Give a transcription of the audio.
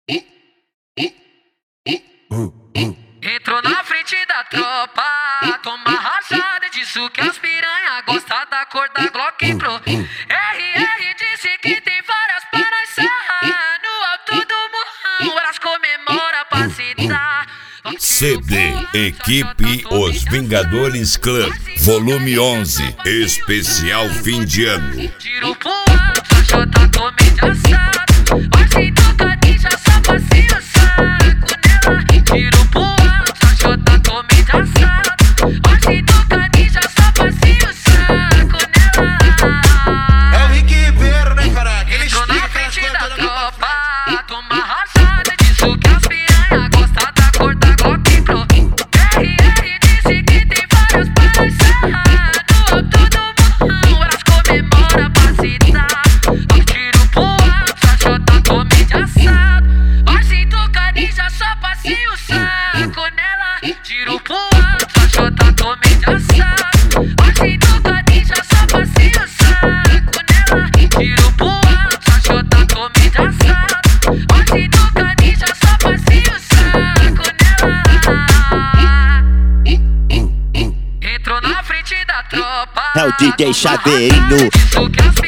Entrou na frente da tropa, toma rajada, disso que as piranha gosta da cor da Glock Pro. RR disse que tem várias para ensaiar, no alto do morrão elas comemoram pra se dar. CD Equipe Os Vingadores Clã, volume 11, especial fim de ano. Tiro pro alto, a Jota come assado, vai sem tocadinha, só passeio o saco nela. Tiro pro alto, a Jota come assado, vai sem tocadinha, só passeio o saco nela. É o Rick Ribeiro, né, caralho? Ele Entrou na explica frente aquelas da coisas todas pra tropa, toma rajada, disso que as piranha gosta da cor da Glock Pro. RR disse que tem várias para ensaiar, no alto do morrão elas comemoram pra se dar. Vai tiro pro alto, a Jota come de assado, vai sem tocadinha, só passeio o saco nela. Tiro pro alto, a Jota come de assado, vai sem tocadinha, só passeio o saco nela. Tiro pro alto, a Jota come de assado, vai sem tocadinha, só passeio o saco nela. Entrou na frente da tropa, É o DJ Chaveirinho. disso que as